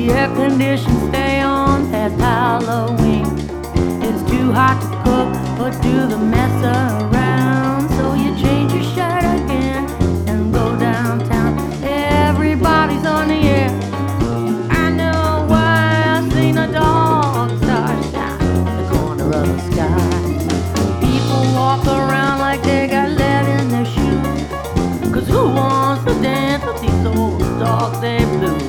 air conditioned stay on past Halloween. It's too hot to cook or do the mess around, so you change your shirt again and go downtown. Everybody's on the air. I know why. I seen a dog star shine in the corner of the sky. People walk around like they got lead in their shoes, 'cause who wants to dance with these old dogs they blue?